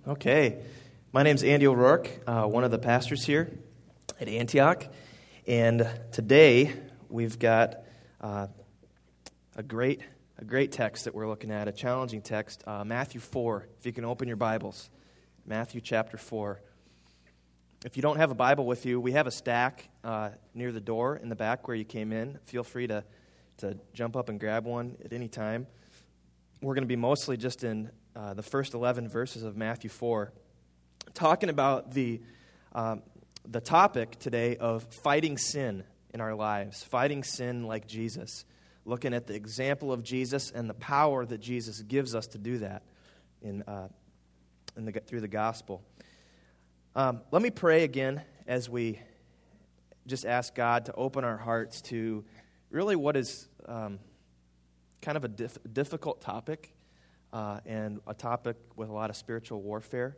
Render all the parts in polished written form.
Okay, my name's Andy O'Rourke, one of the pastors here at Antioch, and today we've got a great text that we're looking at, a challenging text, Matthew 4. If you can open your Bibles, Matthew chapter 4. If you don't have a Bible with you, we have a stack near the door in the back where you came in. Feel free to jump up and grab one at any time. We're going to be mostly just in the first 11 verses of Matthew 4, talking about the topic today of fighting sin in our lives, fighting sin like Jesus, looking at the example of Jesus and the power that Jesus gives us to do that through the gospel. Let me pray again as we just ask God to open our hearts to really what is kind of a difficult topic. And a topic with a lot of spiritual warfare.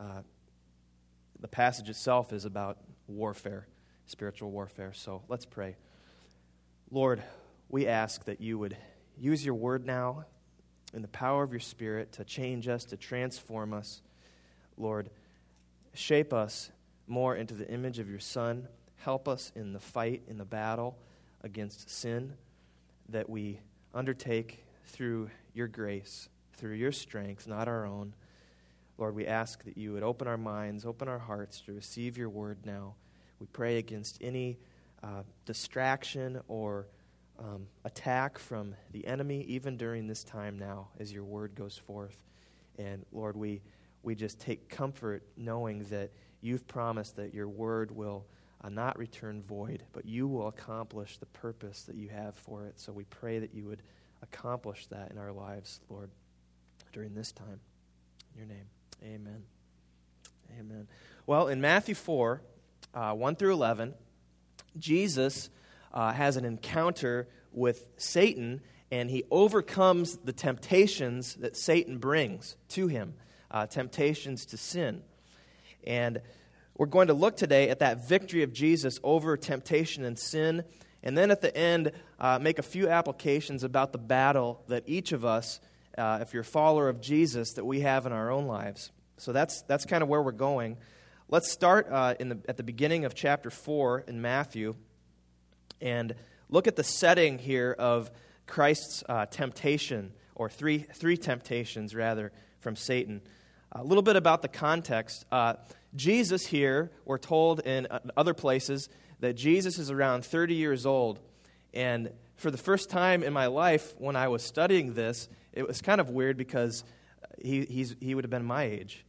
The passage itself is about warfare, spiritual warfare. So let's pray. Lord, we ask that you would use your word now in the power of your Spirit to change us, to transform us. Lord, shape us more into the image of your Son. Help us in the fight, in the battle against sin that we undertake through your grace, through your strength, not our own. Lord, we ask that you would open our minds, open our hearts to receive your word now. We pray against any distraction or attack from the enemy, even during this time now as your word goes forth. And Lord, we just take comfort knowing that you've promised that your word will not return void, but you will accomplish the purpose that you have for it. So we pray that you would accomplish that in our lives, Lord, during this time. In your name, amen. Amen. Well, in Matthew 4, 1 through 11, Jesus has an encounter with Satan, and he overcomes the temptations that Satan brings to him, temptations to sin. And we're going to look today at that victory of Jesus over temptation and sin, and then at the end, make a few applications about the battle that each of us, if you're a follower of Jesus, that we have in our own lives. So that's kind of where we're going. Let's start at the beginning of chapter 4 in Matthew and look at the setting here of Christ's temptation, or three temptations, rather, from Satan. A little bit about the context. Jesus here, we're told in other places, that Jesus is around 30 years old. And for the first time in my life, when I was studying this, it was kind of weird because he would have been my age.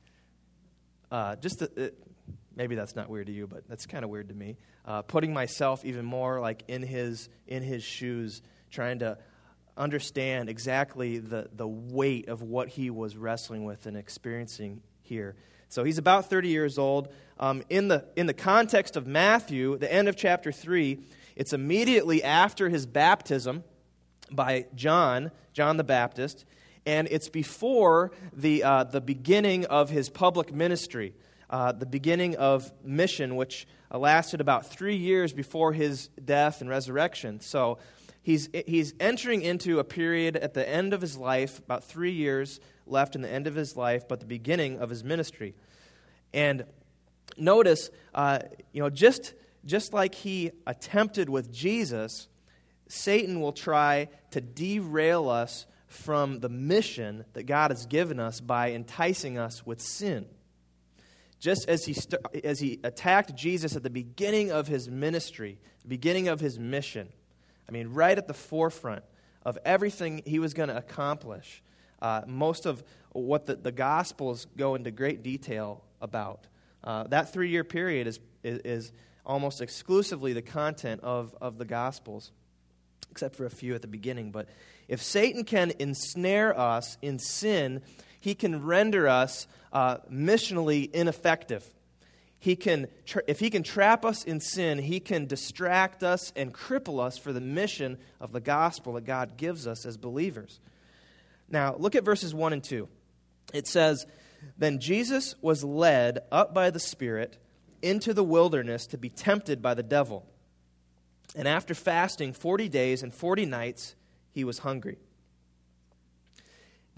Maybe that's not weird to you, but that's kind of weird to me. Putting myself even more like in his shoes, trying to understand exactly the weight of what he was wrestling with and experiencing here. So he's about 30 years old. In the context of Matthew, the end of chapter 3, it's immediately after his baptism by John the Baptist, and it's before the beginning of his public ministry, the beginning of mission, which lasted about 3 years before his death and resurrection. So he's entering into a period at the end of his life, about 3 years left in the end of his life, but the beginning of his ministry. And notice, just like he attempted with Jesus, Satan will try to derail us from the mission that God has given us by enticing us with sin. Just as he attacked Jesus at the beginning of his ministry, the beginning of his mission, right at the forefront of everything he was going to accomplish. Most of what the Gospels go into great detail about. That 3-year period is almost exclusively the content of the Gospels, except for a few at the beginning. But if Satan can ensnare us in sin, he can render us missionally ineffective. If he can trap us in sin, he can distract us and cripple us for the mission of the gospel that God gives us as believers. Now, look at verses 1 and 2. It says, "Then Jesus was led up by the Spirit into the wilderness to be tempted by the devil. And after fasting 40 days and 40 nights, he was hungry." Now,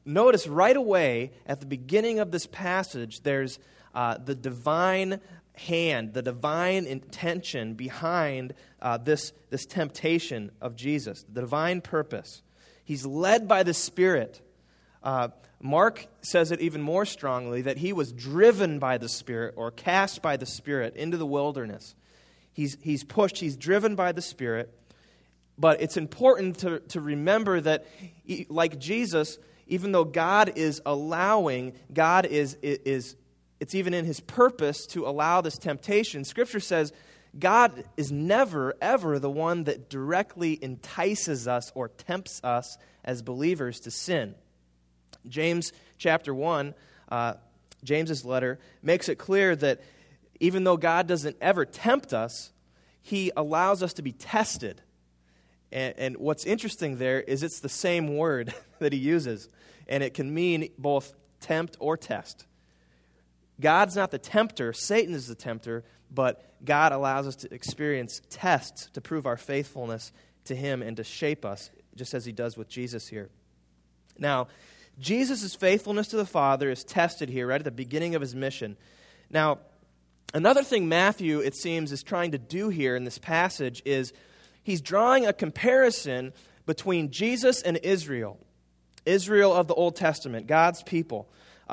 notice right away at the beginning of this passage, there's the divine hand, the divine intention behind this temptation of Jesus, the divine purpose. He's led by the Spirit. Mark says it even more strongly, that he was driven by the Spirit or cast by the Spirit into the wilderness. He's pushed, he's driven by the Spirit. But it's important to remember that, like Jesus, even though God is allowing, God is it's even in his purpose to allow this temptation. Scripture says God is never, ever the one that directly entices us or tempts us as believers to sin. James chapter 1, James's letter, makes it clear that even though God doesn't ever tempt us, he allows us to be tested. And what's interesting there is it's the same word that he uses, and it can mean both tempt or test. God's not the tempter, Satan is the tempter, but God allows us to experience tests to prove our faithfulness to him and to shape us, just as he does with Jesus here. Now, Jesus' faithfulness to the Father is tested here right at the beginning of his mission. Now, another thing Matthew, it seems, is trying to do here in this passage is he's drawing a comparison between Jesus and Israel of the Old Testament, God's people.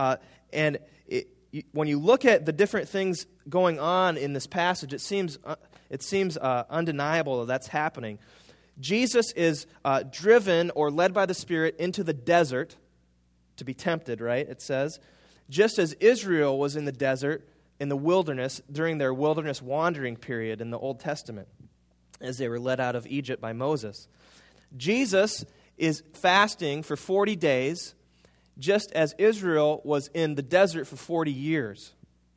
When you look at the different things going on in this passage, it seems undeniable that that's happening. Jesus is driven or led by the Spirit into the desert to be tempted, right? It says, just as Israel was in the desert, in the wilderness, during their wilderness wandering period in the Old Testament, as they were led out of Egypt by Moses. Jesus is fasting for 40 days, just as Israel was in the desert for 40 years.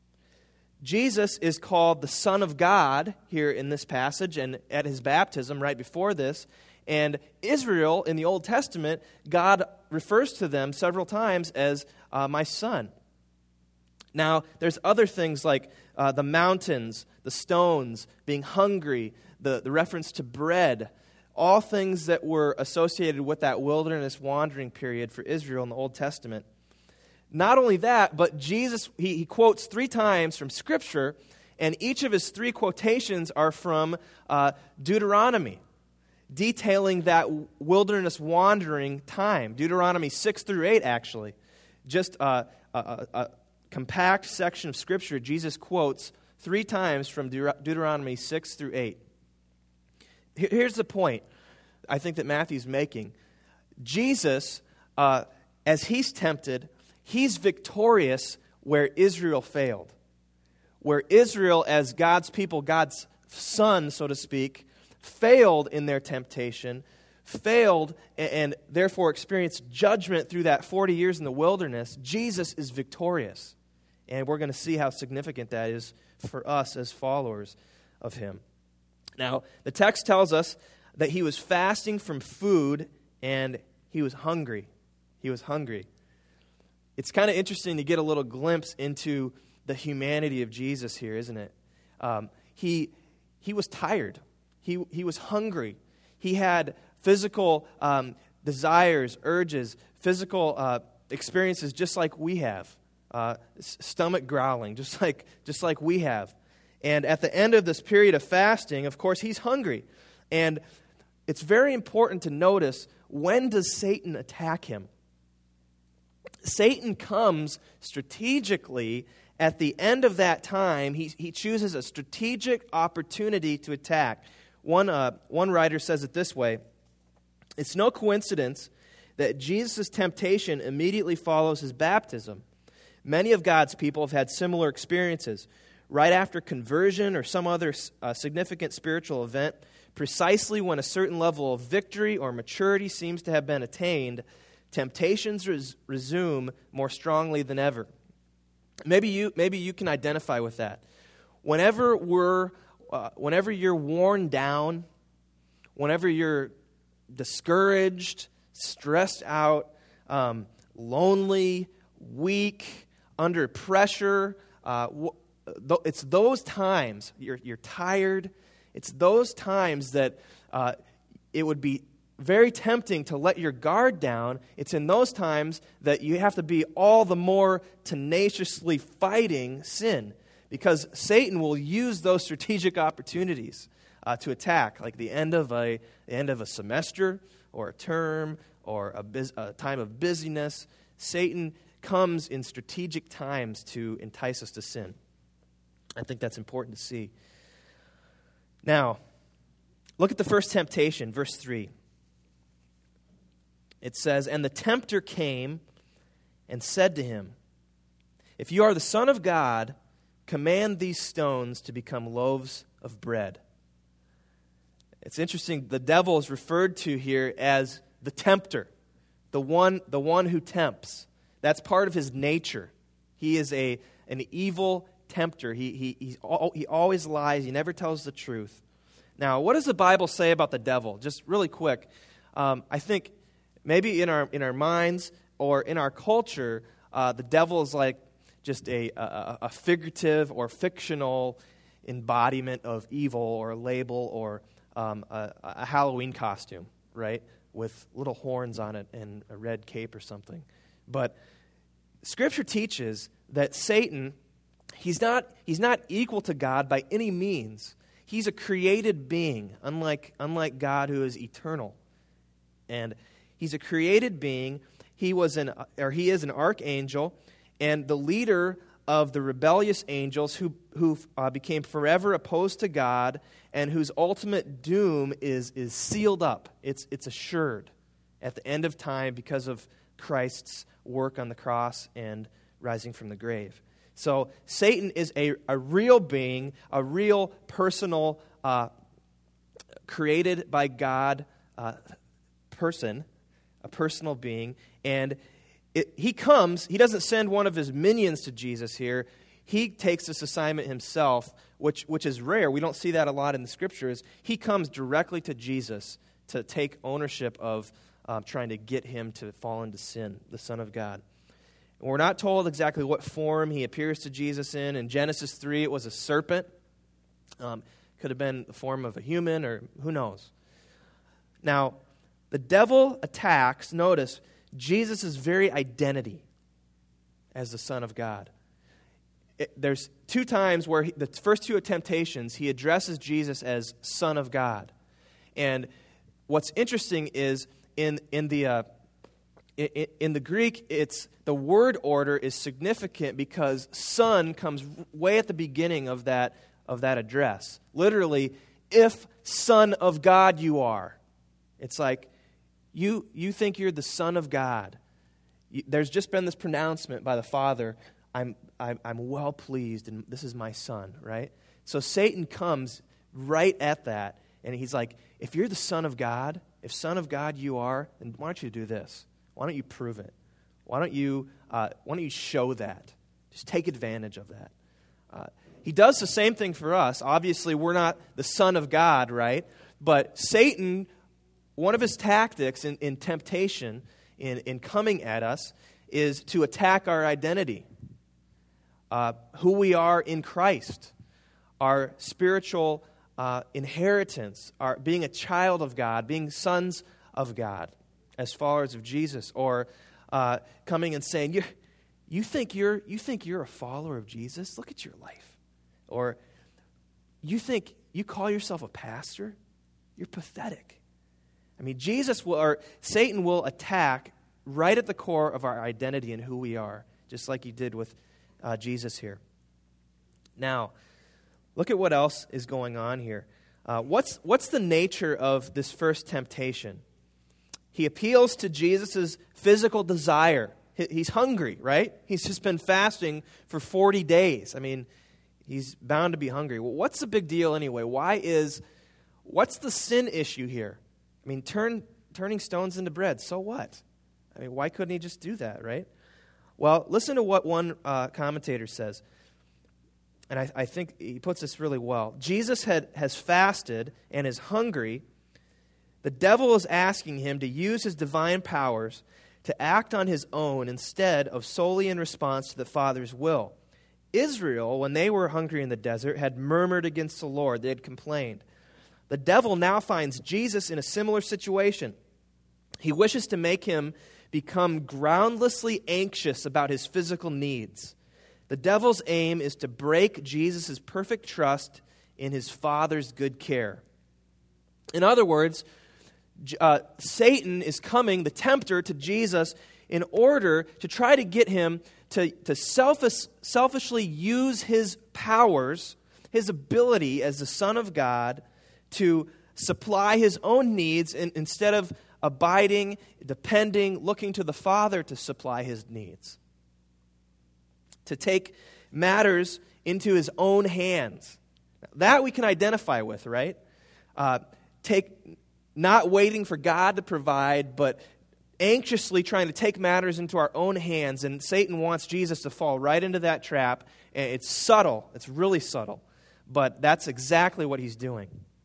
Jesus is called the Son of God here in this passage and at his baptism right before this. And Israel in the Old Testament, God refers to them several times as my son. Now, there's other things like the mountains, the stones, being hungry, the reference to bread, all things that were associated with that wilderness wandering period for Israel in the Old Testament. Not only that, but Jesus, he quotes 3 times from Scripture, and each of his 3 quotations are from Deuteronomy, detailing that wilderness wandering time. Deuteronomy 6 through 8, actually. Just a compact section of Scripture Jesus quotes 3 times from Deuteronomy 6 through 8. Here's the point I think that Matthew's making. Jesus, as he's tempted, he's victorious where Israel failed. Where Israel, as God's people, God's son, so to speak, failed in their temptation, failed and therefore experienced judgment through that 40 years in the wilderness, Jesus is victorious. And we're going to see how significant that is for us as followers of him. Now, the text tells us that he was fasting from food and he was hungry. He was hungry. It's kind of interesting to get a little glimpse into the humanity of Jesus here, isn't it? He was tired. He was hungry. He had physical desires, urges, physical experiences just like we have. Stomach growling, just like we have. And at the end of this period of fasting, of course, he's hungry. And it's very important to notice, when does Satan attack him? Satan comes strategically at the end of that time. He chooses a strategic opportunity to attack. One writer says it this way: it's no coincidence that Jesus' temptation immediately follows his baptism. Many of God's people have had similar experiences. Right after conversion or some other significant spiritual event, precisely when a certain level of victory or maturity seems to have been attained, temptations resume more strongly than ever. Maybe you can identify with that. Whenever you're worn down, whenever you're discouraged, stressed out, lonely, weak, under pressure, it's those times, you're tired, it's those times that it would be very tempting to let your guard down. It's in those times that you have to be all the more tenaciously fighting sin, because Satan will use those strategic opportunities to attack, like the end of a semester or a term or a time of busyness. Satan comes in strategic times to entice us to sin. I think that's important to see. Now, look at the first temptation, verse 3. It says, "And the tempter came and said to him, 'If you are the Son of God, command these stones to become loaves of bread.'" It's interesting, the devil is referred to here as the tempter, the one who tempts. That's part of his nature. He is an evil tempter. He always lies. He never tells the truth. Now, what does the Bible say about the devil? Just really quick. I think maybe in our minds or in our culture, the devil is like just a figurative or fictional embodiment of evil, or a label, or a Halloween costume, right, with little horns on it and a red cape or something. But Scripture teaches that Satan, he's not equal to God by any means. He's a created being, unlike God, who is eternal. And he's a created being. He is an archangel, and the leader of the rebellious angels who became forever opposed to God, and whose ultimate doom is sealed up. It's assured at the end of time because of Christ's work on the cross and rising from the grave. So Satan is a real being, a real personal, created by God person, a personal being. And he doesn't send one of his minions to Jesus here. He takes this assignment himself, which is rare. We don't see that a lot in the Scriptures. He comes directly to Jesus to take ownership of trying to get him to fall into sin, the Son of God. And we're not told exactly what form he appears to Jesus in. In Genesis 3, it was a serpent. Could have been the form of a human, or who knows. Now, the devil attacks, notice, Jesus' very identity as the Son of God. There's two times where the first two temptations, he addresses Jesus as Son of God. And what's interesting is in the Greek, the word order is significant because Son comes way at the beginning of that address. Literally, if Son of God you are. It's like, you think you're the Son of God. There's just been this pronouncement by the Father, I'm well pleased, and this is my Son, right? So Satan comes right at that, and he's like, if you're the Son of God, if Son of God you are, then why don't you do this? Why don't you prove it? Why don't you show that? Just take advantage of that. He does the same thing for us. Obviously, we're not the Son of God, right? But Satan, one of his tactics in temptation, in coming at us, is to attack our identity, who we are in Christ, our spiritual inheritance, our being a child of God, being sons of God, as followers of Jesus, or coming and saying, you think you're a follower of Jesus? Look at your life. Or you think you call yourself a pastor? You're pathetic. I mean, Satan will attack right at the core of our identity and who we are, just like he did with Jesus here. Now, look at what else is going on here. What's the nature of this first temptation? He appeals to Jesus' physical desire. He's hungry, right? He's just been fasting for 40 days. I mean, he's bound to be hungry. Well, what's the big deal anyway? What's the sin issue here? I mean, turning stones into bread, so what? I mean, why couldn't he just do that, right? Well, listen to what one commentator says. And I think he puts this really well. Jesus has fasted and is hungry. The devil is asking him to use his divine powers to act on his own instead of solely in response to the Father's will. Israel, when they were hungry in the desert, had murmured against the Lord. They had complained. The devil now finds Jesus in a similar situation. He wishes to make him become groundlessly anxious about his physical needs. The devil's aim is to break Jesus' perfect trust in his Father's good care. In other words, Satan is coming, the tempter, to Jesus in order to try to get him to selfishly use his powers, his ability as the Son of God, to supply his own needs instead of abiding, depending, looking to the Father to supply his needs. To take matters into his own hands. That we can identify with, right? Not waiting for God to provide, but anxiously trying to take matters into our own hands. And Satan wants Jesus to fall right into that trap. And it's subtle. It's really subtle. But that's exactly what he's doing.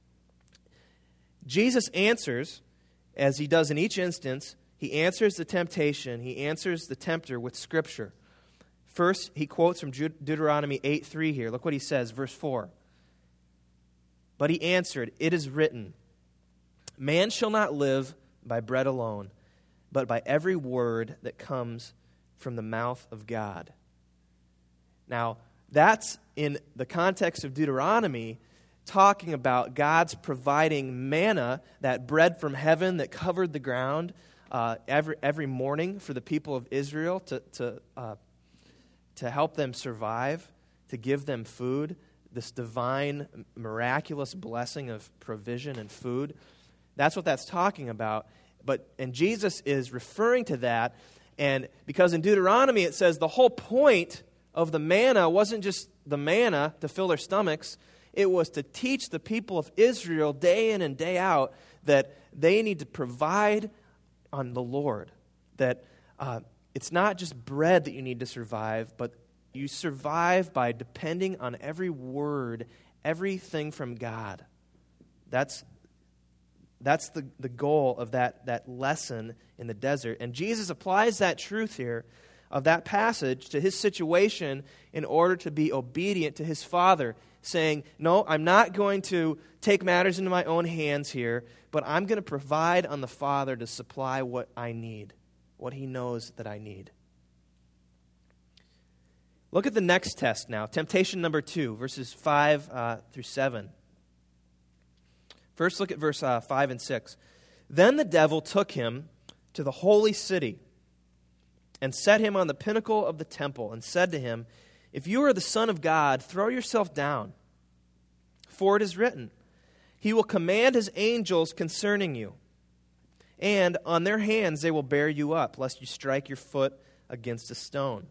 Jesus answers, as he does in each instance, he answers the temptation, he answers the tempter with Scripture. First, he quotes from Deuteronomy 8:3 here. Look what he says, verse 4. But he answered, "It is written, man shall not live by bread alone, but by every word that comes from the mouth of God." Now, that's in the context of Deuteronomy, talking about God's providing manna, that bread from heaven that covered the ground every morning for the people of Israel to help them survive, to give them food, this divine, miraculous blessing of provision and food. That's what that's talking about. And Jesus is referring to that, and because in Deuteronomy it says the whole point of the manna wasn't just the manna to fill their stomachs, it was to teach the people of Israel day in and day out that they need to provide on the Lord. That it's not just bread that you need to survive, but you survive by depending on every word, everything from God. That's the goal of that lesson in the desert. And Jesus applies that truth here of that passage to his situation in order to be obedient to his Father, saying, no, I'm not going to take matters into my own hands here, but I'm going to provide on the Father to supply what I need, what he knows that I need. Look at the next test now, temptation number 2, verses 5 through 7. First, look at verse 5 and 6. Then the devil took him to the holy city and set him on the pinnacle of the temple and said to him, "If you are the Son of God, throw yourself down. For it is written, he will command his angels concerning you, and on their hands they will bear you up, lest you strike your foot against a stone."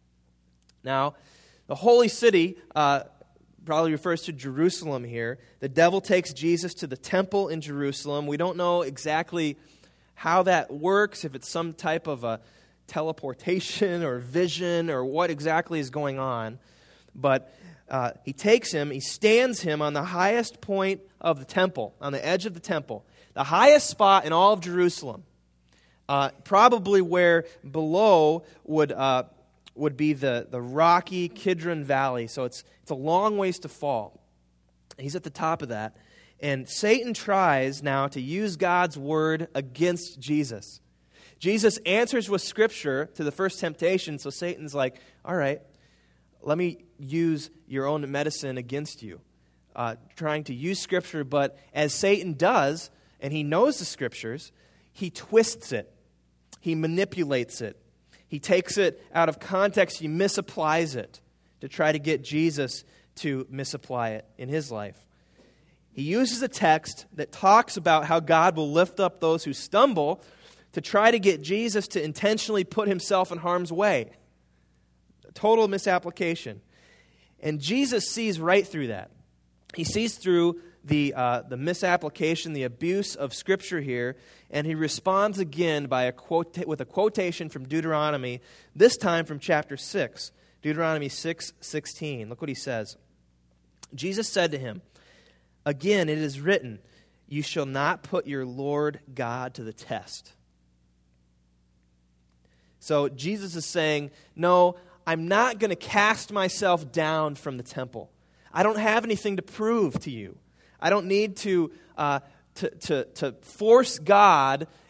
Now, the holy city probably refers to Jerusalem here. The devil takes Jesus to the temple in Jerusalem. We don't know exactly how that works, if it's some type of a teleportation or vision or what exactly is going on. But he takes him, he stands him on the highest point of the temple, on the edge of the temple, the highest spot in all of Jerusalem, probably where below would be the rocky Kidron Valley. So it's a long ways to fall. He's at the top of that. And Satan tries now to use God's word against Jesus. Jesus answers with Scripture to the first temptation, so Satan's like, all right, let me use your own medicine against you. Trying to use Scripture, but as Satan does, and he knows the Scriptures, he twists it. He manipulates it. He takes it out of context. He misapplies it to try to get Jesus to misapply it in his life. He uses a text that talks about how God will lift up those who stumble to try to get Jesus to intentionally put himself in harm's way. A total misapplication. And Jesus sees right through that. He sees through the misapplication, the abuse of Scripture here, and he responds again with a quotation from Deuteronomy, this time from chapter 6, Deuteronomy 6:16. Look what he says. Jesus said to him, "Again, it is written, you shall not put your Lord God to the test." So Jesus is saying, no, I'm not going to cast myself down from the temple. I don't have anything to prove to you. I don't need to force God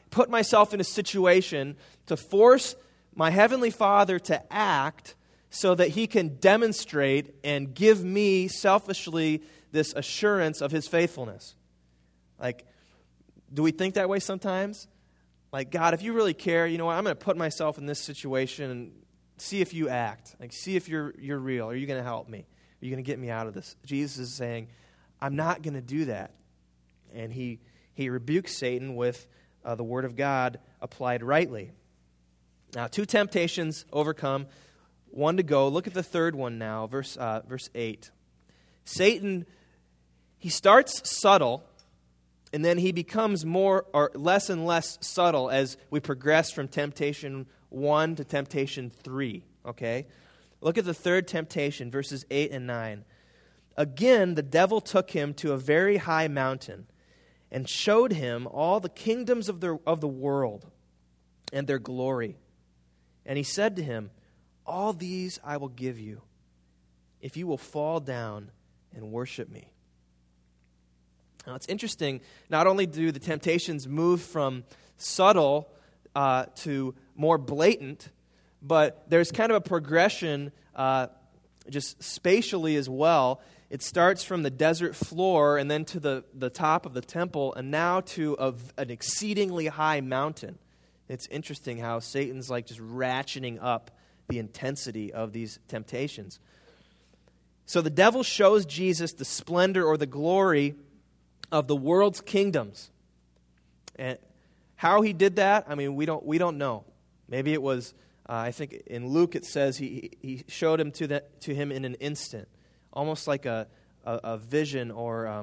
put myself in a situation to force my Heavenly Father to act so that He can demonstrate and give me selfishly this assurance of His faithfulness. Like, do we think that way sometimes? Like, God, if you really care, you know what, I'm going to put myself in this situation and see if you act. Like, see if you're real. Are you going to help me? Are you going to get me out of this? Jesus is saying, I'm not going to do that. And he rebukes Satan with the Word of God applied rightly. Now, 2 temptations overcome, 1 to go. Look at the third one now, verse 8. Satan, he starts subtle, and then he becomes less and less subtle as we progress from temptation 1 to temptation 3. Okay? Look at the third temptation, verses 8 and 9. Again, the devil took him to a very high mountain and showed him all the kingdoms of the world and their glory. And he said to him, all these I will give you, if you will fall down and worship me. Now it's interesting, not only do the temptations move from subtle to more blatant, but there's kind of a progression just spatially as well. It starts from the desert floor and then to the top of the temple and now to an exceedingly high mountain. It's interesting how Satan's like just ratcheting up the intensity of these temptations. So the devil shows Jesus the splendor or the glory of the world's kingdoms. And how he did that, I mean, we don't know. Maybe it was, I think in Luke it says he showed him to him in an instant, almost like a vision or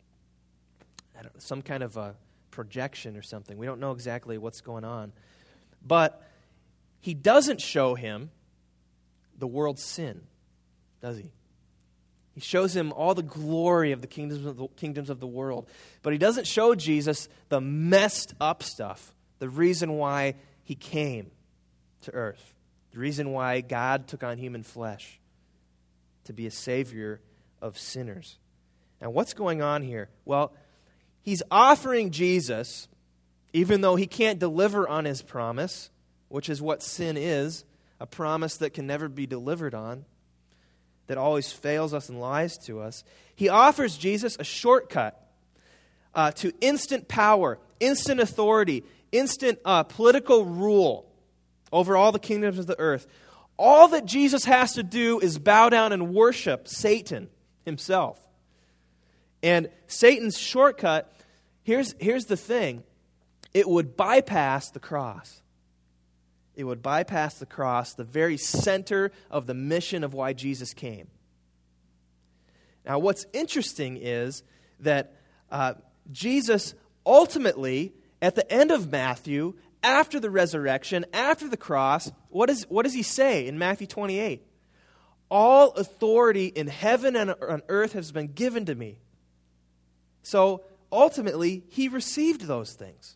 some kind of a projection or something. We don't know exactly what's going on. But he doesn't show him the world's sin, does he? He shows him all the glory of the kingdoms of the world. But he doesn't show Jesus the messed up stuff, the reason why he came to earth, the reason why God took on human flesh to be a savior of sinners. Now, what's going on here? Well, he's offering Jesus, even though he can't deliver on his promise, which is what sin is, a promise that can never be delivered on, that always fails us and lies to us. He offers Jesus a shortcut to instant power, instant authority, instant political rule over all the kingdoms of the earth. All that Jesus has to do is bow down and worship Satan himself. And Satan's shortcut, here's the thing, it would bypass the cross. It would bypass the cross, the very center of the mission of why Jesus came. Now, what's interesting is that Jesus ultimately, at the end of Matthew, after the resurrection, after the cross, what does he say in Matthew 28? All authority in heaven and on earth has been given to me. So, ultimately, he received those things.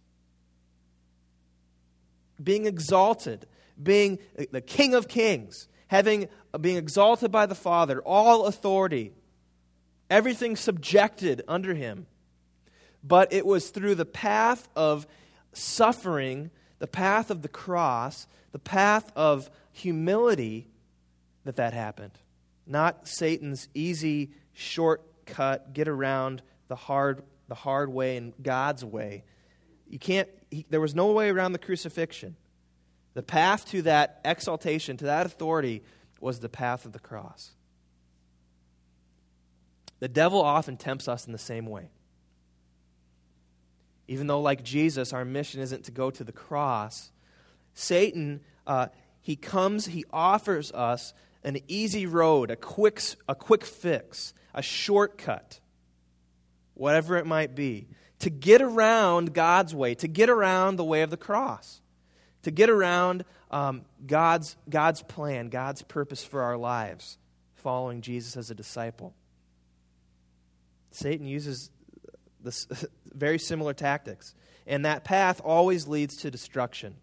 Being exalted, being the King of Kings, being exalted by the Father, all authority, everything subjected under him. But it was through the path of suffering, the path of the cross, the path of humility that happened. Not Satan's easy shortcut, get around the hard way and God's way. There was no way around the crucifixion. The path to that exaltation, to that authority, was the path of the cross. The devil often tempts us in the same way. Even though, like Jesus, our mission isn't to go to the cross, Satan, he offers us an easy road, a quick fix, a shortcut, whatever it might be, to get around God's way, to get around the way of the cross, to get around God's plan, God's purpose for our lives, following Jesus as a disciple. Satan uses this very similar tactics, and that path always leads to destruction.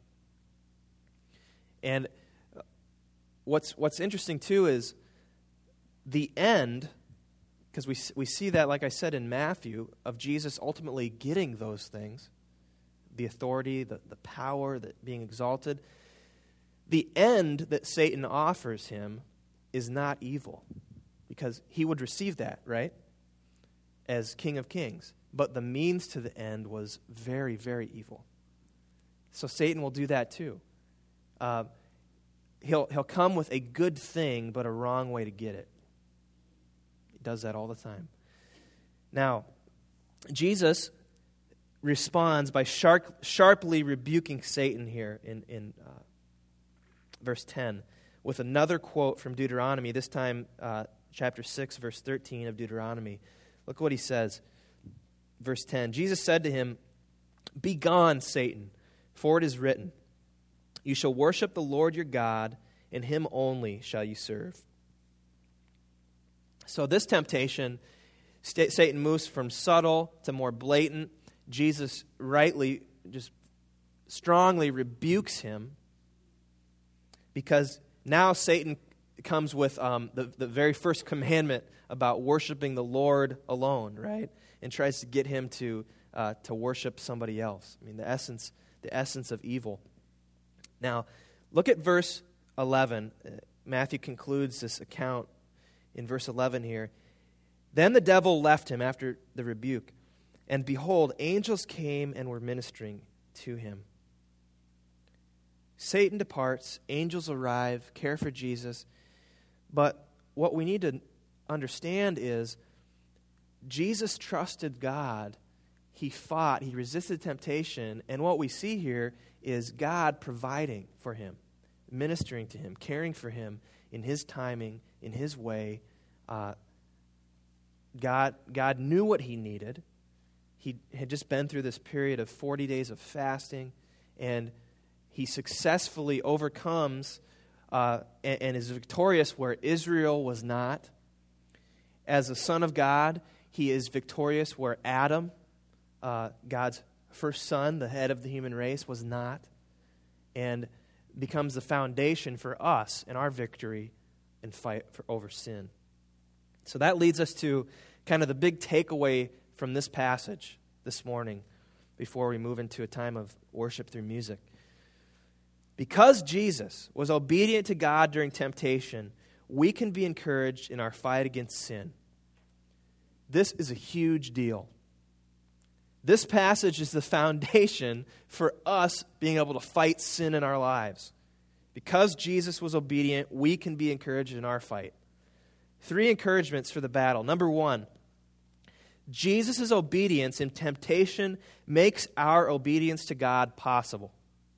And what's interesting too is the end, because we see that, like I said in Matthew, of Jesus ultimately getting those things, the authority, the power, that being exalted. The end that Satan offers him is not evil, because he would receive that, right, as King of Kings. But the means to the end was very, very evil. So Satan will do that too. He'll come with a good thing, but a wrong way to get it. He does that all the time. Now, Jesus responds by sharply rebuking Satan here in verse 10 with another quote from Deuteronomy, this time chapter 6, verse 13 of Deuteronomy. Look what he says. Verse 10, Jesus said to him, "Begone, Satan, for it is written, you shall worship the Lord your God, and him only shall you serve." So this temptation, Satan moves from subtle to more blatant. Jesus rightly, just strongly rebukes him, because now Satan comes with the very first commandment about worshiping the Lord alone, right? And tries to get him to worship somebody else. I mean, the essence of evil. Now, look at verse 11. Matthew concludes this account in verse 11 here. Then the devil left him after the rebuke, and behold, angels came and were ministering to him. Satan departs, angels arrive, care for Jesus. But what we need to understand is Jesus trusted God. He fought, he resisted temptation, and what we see here is God providing for him, ministering to him, caring for him in his timing, in his way. God knew what he needed. He had just been through this period of 40 days of fasting, and he successfully overcomes and is victorious where Israel was not. As a son of God, he is victorious where Adam, God's first son, the head of the human race, was not, and becomes the foundation for us in our victory and fight over sin. So that leads us to kind of the big takeaway from this passage this morning before we move into a time of worship through music. Because Jesus was obedient to God during temptation, we can be encouraged in our fight against sin. This is a huge deal. This passage is the foundation for us being able to fight sin in our lives. Because Jesus was obedient, we can be encouraged in our fight. 3 encouragements for the battle. Number 1, Jesus' obedience in temptation makes our obedience to God possible.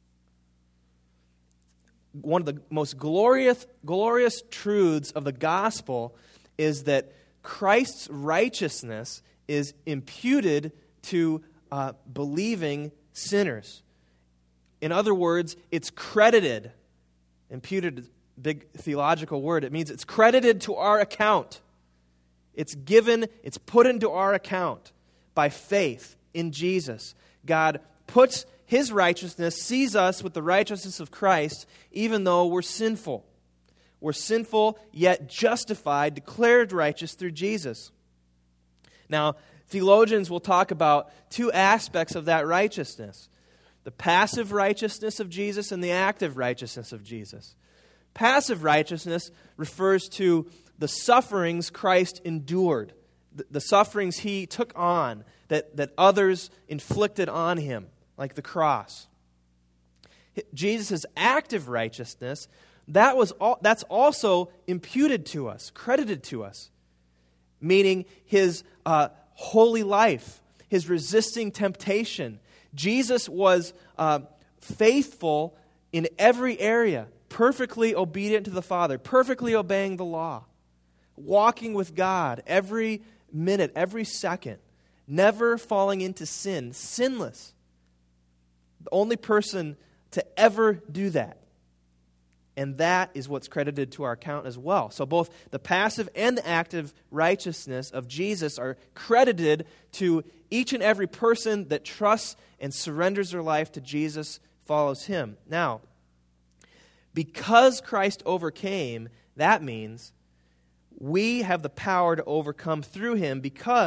One of the most glorious truths of the gospel is that Christ's righteousness is imputed to believing sinners. In other words, it's credited. Imputed, big theological word. It means it's credited to our account. It's given, it's put into our account by faith in Jesus. God puts his righteousness, sees us with the righteousness of Christ, even though we're sinful. We're sinful, yet justified, declared righteous through Jesus. Now, theologians will talk about 2 aspects of that righteousness: the passive righteousness of Jesus and the active righteousness of Jesus. Passive righteousness refers to the sufferings Christ endured, the sufferings he took on that others inflicted on him, like the cross. Jesus' active righteousness, that's also imputed to us, credited to us, meaning his holy life, his resisting temptation. Jesus was faithful in every area, perfectly obedient to the Father, perfectly obeying the law, walking with God every minute, every second, never falling into sin, sinless. The only person to ever do that. And that is what's credited to our account as well. So both the passive and the active righteousness of Jesus are credited to each and every person that trusts and surrenders their life to Jesus, follows him. Now, because Christ overcame, that means we have the power to overcome through him, because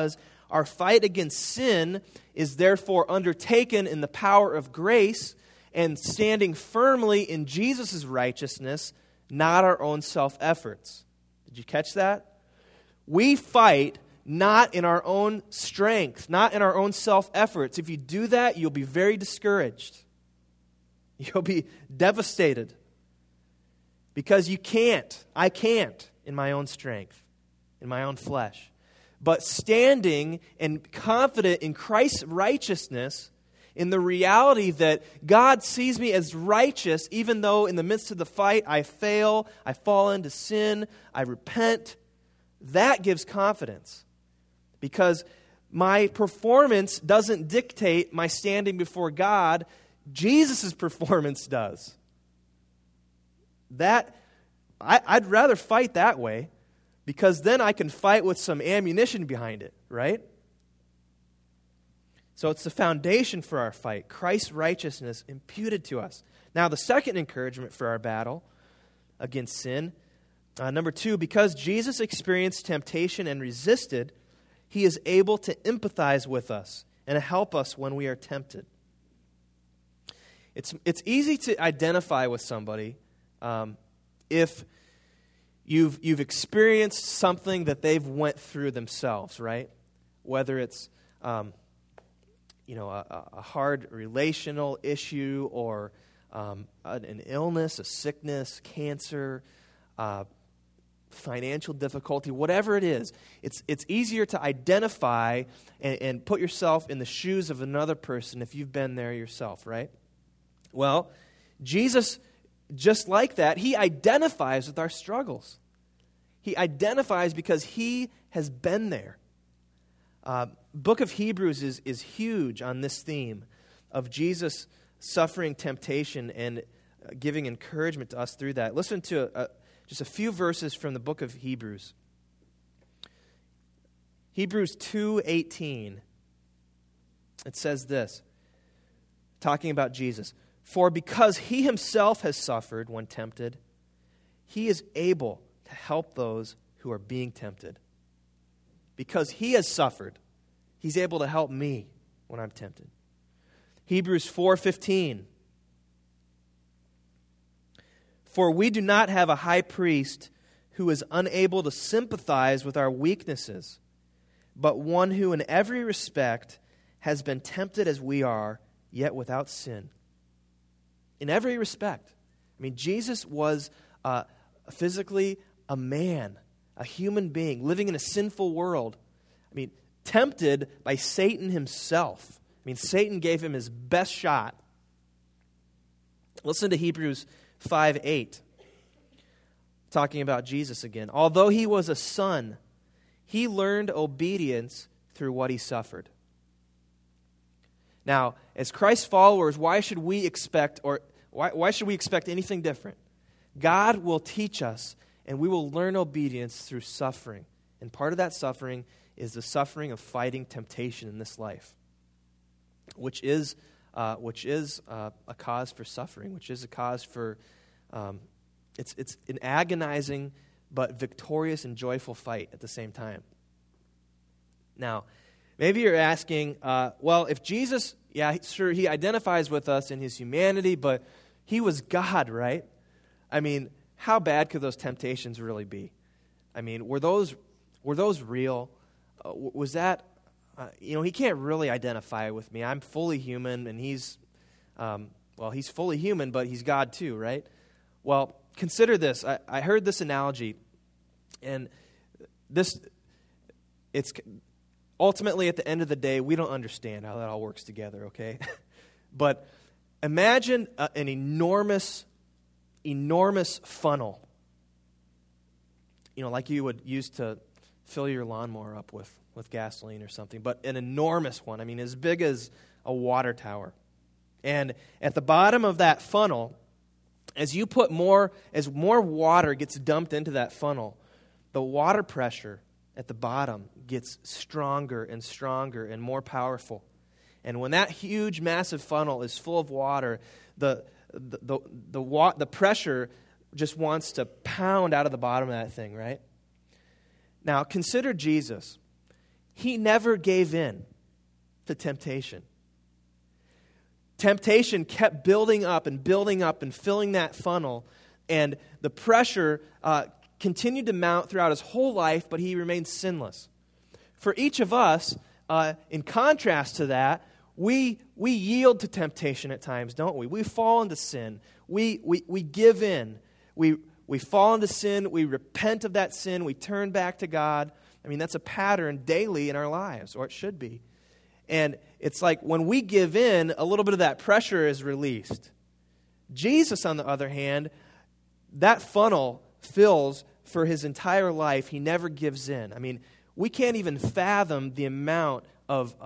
Our fight against sin is therefore undertaken in the power of grace and standing firmly in Jesus' righteousness, not our own self-efforts. Did you catch that? We fight not in our own strength, not in our own self-efforts. If you do that, you'll be very discouraged. You'll be devastated. Because I can't in my own strength, in my own flesh. But standing and confident in Christ's righteousness, in the reality that God sees me as righteous, even though in the midst of the fight I fail, I fall into sin, I repent, that gives confidence. Because my performance doesn't dictate my standing before God, Jesus' performance does. I'd rather fight that way, because then I can fight with some ammunition behind it, right? So it's the foundation for our fight, Christ's righteousness imputed to us. Now, the second encouragement for our battle against sin, number 2, because Jesus experienced temptation and resisted, He is able to empathize with us and help us when we are tempted. It's easy to identify with somebody if you've experienced something that they've went through themselves, right? Whether it's a hard relational issue or an illness, a sickness, cancer, financial difficulty, whatever it is, it's easier to identify and put yourself in the shoes of another person if you've been there yourself, right? Well, Jesus, just like that, He identifies with our struggles. He identifies because He has been there. Book of Hebrews is huge on this theme of Jesus suffering temptation and giving encouragement to us through that. Listen to just a few verses from the book of Hebrews. Hebrews 2:18. It says this, talking about Jesus. For because He Himself has suffered when tempted, He is able to help those who are being tempted. Because He has suffered, He's able to help me when I'm tempted. Hebrews 4:15. For we do not have a high priest who is unable to sympathize with our weaknesses, but one who in every respect has been tempted as we are, yet without sin. In every respect. I mean, Jesus was physically a man, a human being, living in a sinful world. I mean, tempted by Satan himself. I mean, Satan gave him his best shot. Listen to Hebrews 5:8, talking about Jesus again. Although He was a son, He learned obedience through what He suffered. Now, as Christ's followers, why should we expect anything different? God will teach us, and we will learn obedience through suffering. And part of that suffering is the suffering of fighting temptation in this life, which is a cause for suffering, which is a cause for it's an agonizing but victorious and joyful fight at the same time. Now, maybe you're asking, well, if Jesus, yeah, sure, He identifies with us in His humanity, but He was God, right? I mean, how bad could those temptations really be? I mean, were those real? Was that, He can't really identify with me. I'm fully human, and He's fully human, but He's God too, right? Well, consider this. I heard this analogy, and it's ultimately at the end of the day, we don't understand how that all works together, okay? But imagine an enormous funnel, like you would use to fill your lawnmower up with gasoline or something, but an enormous one. I mean, as big as a water tower. And at the bottom of that funnel, as more water gets dumped into that funnel, the water pressure at the bottom gets stronger and stronger and more powerful. And when that huge, massive funnel is full of water, the pressure just wants to pound out of the bottom of that thing, right? Now, consider Jesus. He never gave in to temptation. Temptation kept building up and filling that funnel, and the pressure continued to mount throughout his whole life, but he remained sinless. For each of us, in contrast to that, we yield to temptation at times, don't we? We fall into sin. We give in. We fall into sin. We repent of that sin. We turn back to God. I mean, that's a pattern daily in our lives, or it should be. And it's like when we give in, a little bit of that pressure is released. Jesus, on the other hand, that funnel fills for his entire life. He never gives in. I mean, we can't even fathom the amount of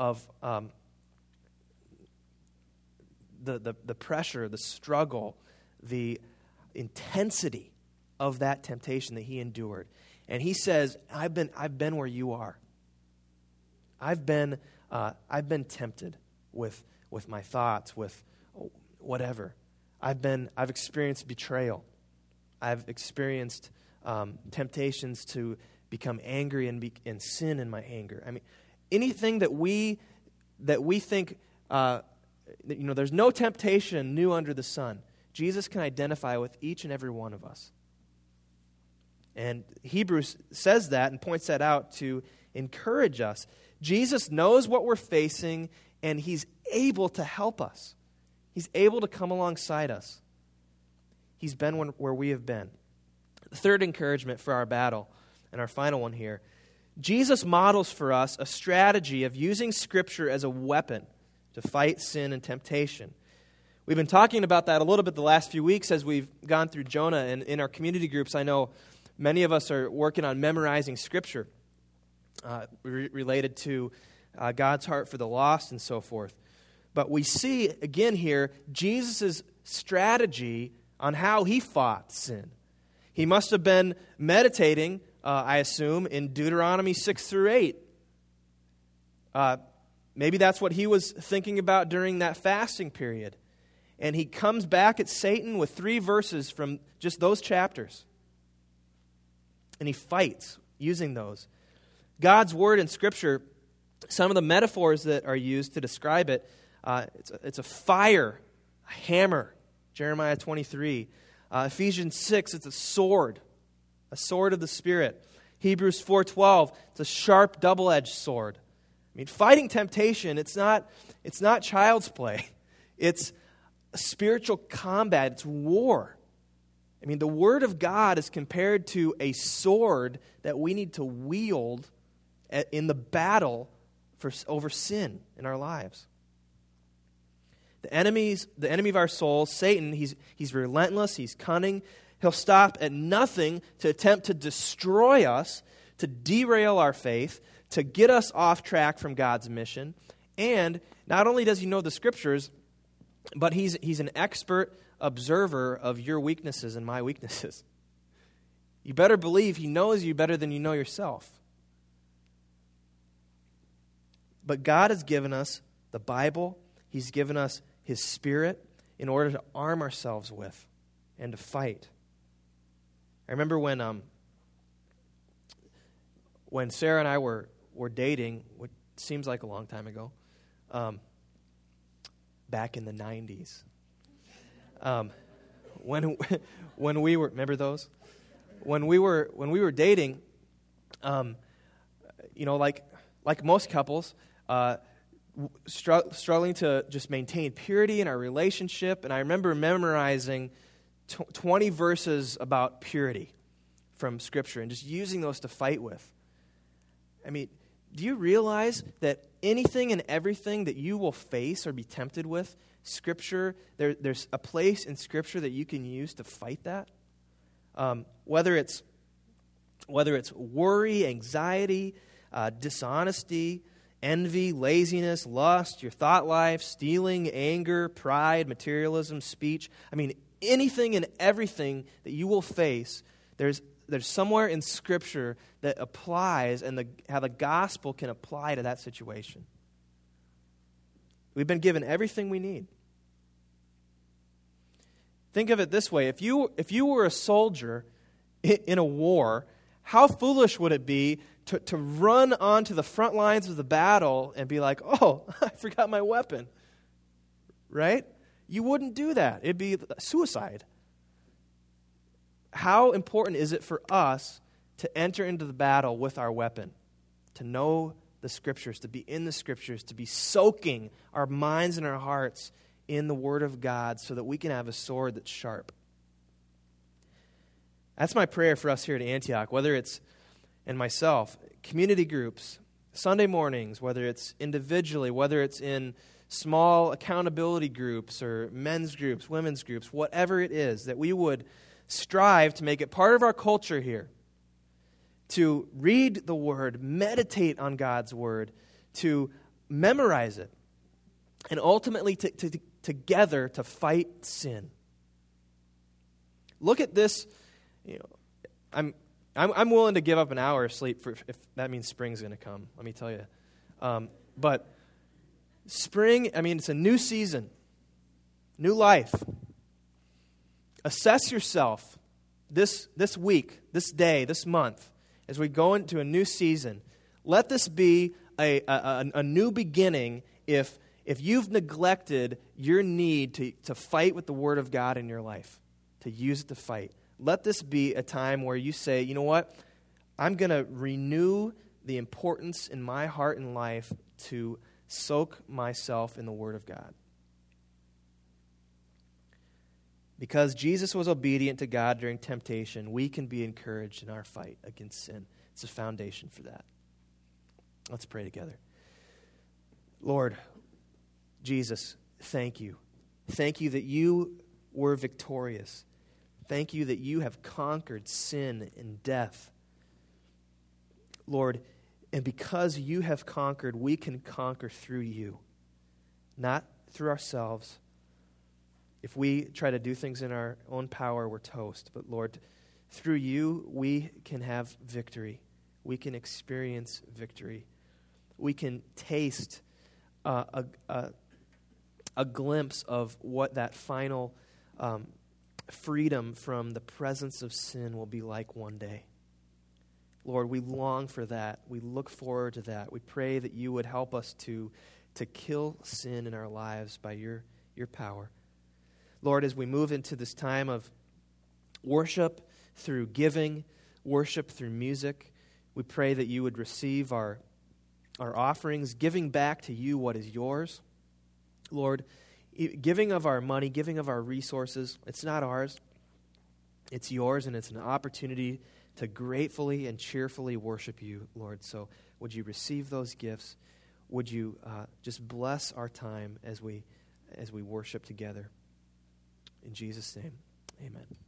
the pressure, the struggle, the intensity of that temptation that he endured. And he says, I've been where you are. I've been tempted with my thoughts, with whatever. I've experienced betrayal. I've experienced temptations to become angry and sin in my anger. I mean, anything that we think, there's no temptation new under the sun. Jesus can identify with each and every one of us. And Hebrews says that and points that out to encourage us. Jesus knows what we're facing, and he's able to help us. He's able to come alongside us. He's been where we have been. The third encouragement for our battle, and our final one here, Jesus models for us a strategy of using Scripture as a weapon to fight sin and temptation. We've been talking about that a little bit the last few weeks as we've gone through Jonah, and in our community groups, I know many of us are working on memorizing Scripture related to God's heart for the lost and so forth. But we see, again here, Jesus' strategy on how he fought sin. He must have been meditating, I assume, in Deuteronomy 6 through 8. Maybe that's what he was thinking about during that fasting period. And he comes back at Satan with 3 verses from just those chapters. And he fights using those. God's word in Scripture, some of the metaphors that are used to describe it, it's a fire, a hammer, Jeremiah 23. Ephesians 6, it's a sword of the Spirit. Hebrews 4:12, it's a sharp, double-edged sword. I mean, fighting temptation, it's not child's play. It's a spiritual combat. It's war. I mean, the Word of God is compared to a sword that we need to wield in the battle over sin in our lives. The enemy of our souls, Satan, he's relentless, he's cunning. He'll stop at nothing to attempt to destroy us, to derail our faith, to get us off track from God's mission. And not only does he know the Scriptures, but he's an expert observer of your weaknesses and my weaknesses. You better believe he knows you better than you know yourself. But God has given us the Bible. He's given us His Spirit in order to arm ourselves with and to fight. I remember when Sarah and I were dating, which seems like a long time ago, back in the 90s. When we were, remember those? When we were dating, like most couples, struggling to just maintain purity in our relationship, and I remember memorizing 20 verses about purity from Scripture and just using those to fight with. I mean, do you realize that anything and everything that you will face or be tempted with, Scripture, there's a place in Scripture that you can use to fight that? Whether it's worry, anxiety, dishonesty, envy, laziness, lust, your thought life, stealing, anger, pride, materialism, speech. I mean, anything and everything that you will face, there's somewhere in Scripture that applies and how the gospel can apply to that situation. We've been given everything we need. Think of it this way. If you were a soldier in a war, How foolish would it be to run onto the front lines of the battle and be like, oh, I forgot my weapon, right? You wouldn't do that. It'd be suicide. How important is it for us to enter into the battle with our weapon, to know the Scriptures, to be in the Scriptures, to be soaking our minds and our hearts in the Word of God so that we can have a sword that's sharp? That's my prayer for us here at Antioch, whether it's, and myself, community groups, Sunday mornings, whether it's individually, whether it's in small accountability groups or men's groups, women's groups, whatever it is, that we would strive to make it part of our culture here, to read the Word, meditate on God's Word, to memorize it, and ultimately together to fight sin. Look at this. I'm willing to give up an hour of sleep if that means spring's going to come. Let me tell you. But spring, it's a new season, new life. Assess yourself this week, this day, this month, as we go into a new season. Let this be a new beginning if you've neglected your need to fight with the Word of God in your life, to use it to fight. Let this be a time where you say, you know what? I'm going to renew the importance in my heart and life to soak myself in the Word of God. Because Jesus was obedient to God during temptation, we can be encouraged in our fight against sin. It's a foundation for that. Let's pray together. Lord, Jesus, thank you. Thank you that you were victorious. Thank you that you have conquered sin and death. Lord, and because you have conquered, we can conquer through you, not through ourselves. If we try to do things in our own power, we're toast. But Lord, through you, we can have victory. We can experience victory. We can taste a glimpse of what that final freedom from the presence of sin will be like one day. Lord, we long for that. We look forward to that. We pray that you would help us to kill sin in our lives by your power. Lord, as we move into this time of worship through giving, worship through music, we pray that you would receive our offerings, giving back to you what is yours. Lord, giving of our money, giving of our resources, it's not ours. It's yours, and it's an opportunity to gratefully and cheerfully worship you, Lord. So would you receive those gifts? Would you just bless our time as we worship together? In Jesus' name, amen.